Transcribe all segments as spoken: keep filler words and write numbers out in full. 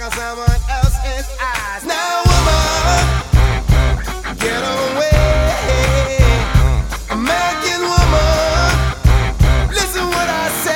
sparkle someone else's eyes. Now, woman, get away. American woman, listen what I say.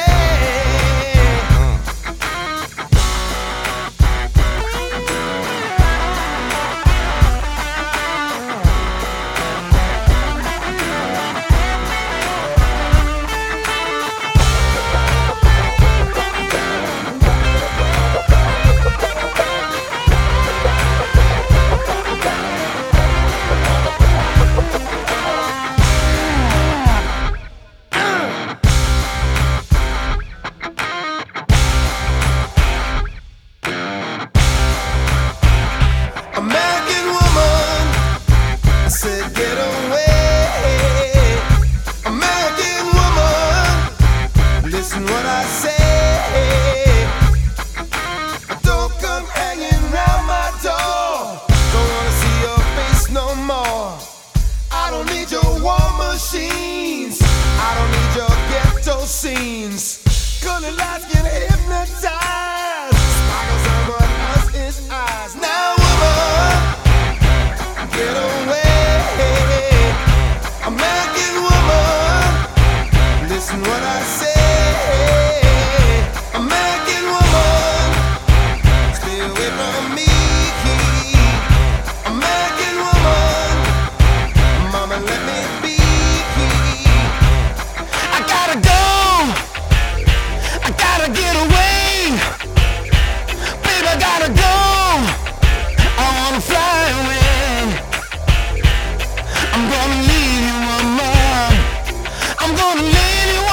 American woman, I said get away. American woman, listen what I say. Don't come hanging round my door. Don't wanna see your face no more. I don't need your war machines. I don't need your ghetto scenes. Colored lights can hypnotize. Sparkle someone else's eyes. Now, woman, get away. American woman, listen what I say. American woman, stay away from me. American woman, mama, let me be. I gotta go. I gotta get away. Baby, I gotta go. I wanna fly away. I'm gonna leave you, mama. I'm gonna leave you.